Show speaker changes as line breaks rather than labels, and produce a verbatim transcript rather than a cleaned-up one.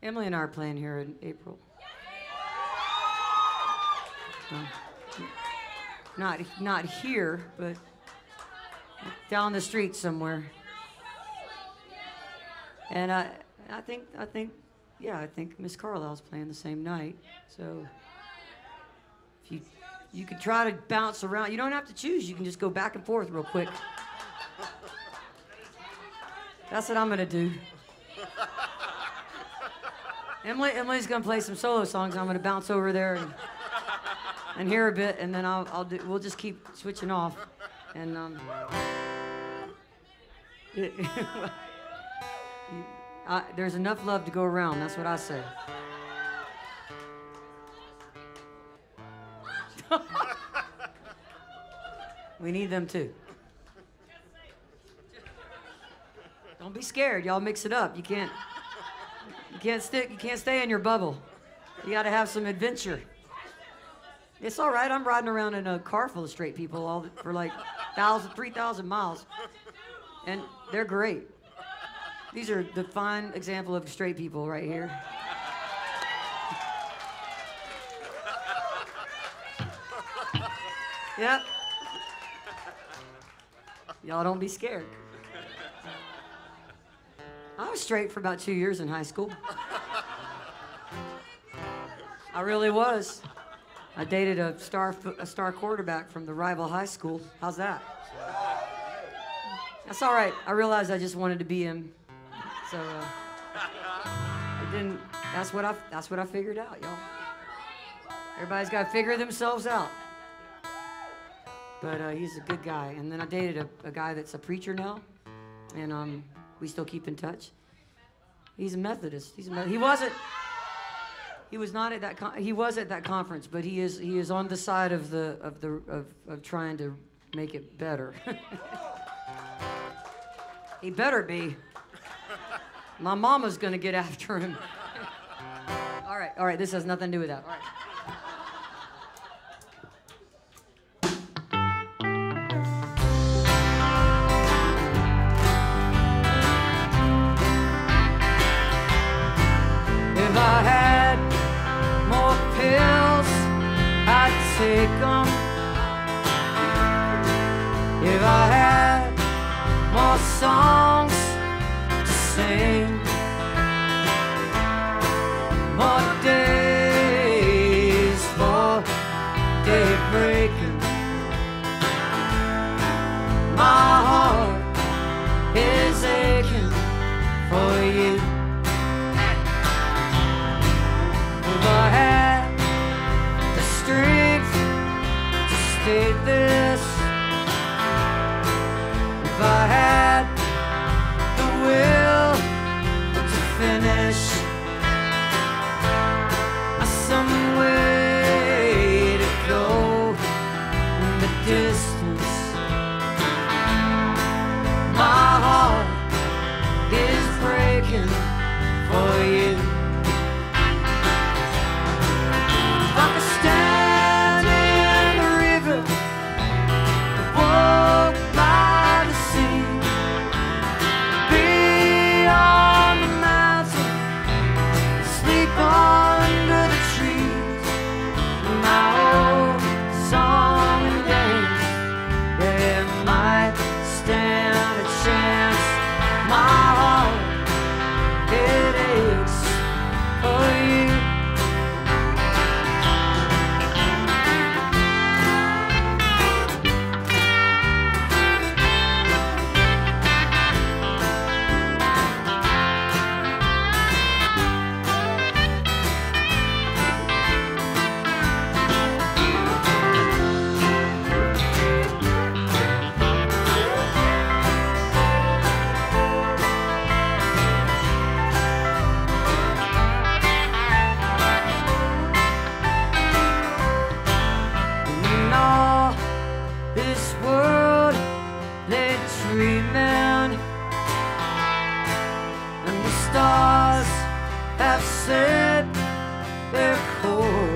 Emily and I are playing here in April. Uh, not not here, but down the street somewhere. And I I think I think yeah I think Miss Carlisle's playing the same night. So if you you could try to bounce around. You don't have to choose. You can just go back and forth real quick. That's what I'm gonna do. Emily, Emily's gonna play some solo songs. I'm gonna bounce over there and, and hear a bit, and then I'll, I'll do. We'll just keep switching off, and um. I, there's enough love to go around. That's what I say. We need them too. Don't be scared. Y'all mix it up. You can't. You can't stick. You can't stay in your bubble. You got to have some adventure. It's all right. I'm riding around in a car full of straight people all for like thousand, three thousand miles, and they're great. These are the fine example of straight people right here. Yep. Y'all don't be scared. I was straight for about two years in high school. I really was. I dated a star a star quarterback from the rival high school. How's that? That's all right. I realized I just wanted to be him. So uh, it didn't. That's what I. That's what I figured out, y'all. Everybody's got to figure themselves out. But uh, he's a good guy. And then I dated a, a guy that's a preacher now, and um, we still keep in touch. He's a Methodist. He's a Methodist. He wasn't. He was not at that. Con he was at that conference, but he is. He is on the side of the of the of, of trying to make it better. He better be. My mama's gonna get after him. All right, all right, this has nothing to do with that. All right. If I had more pills, I'd take them. If I had more songs to sing, more days for daybreaking, my heart is aching for you. If I had the strength to state this, if I had the will to finish, some way to go in the distance. My heart is breaking for you. If I could stand in the river, walk by the sea, be on the mountain, sleep under the trees, my old song and dance, there might stand a chance. My heart, it aches for you. This world lay dreaming, and the stars have set their course.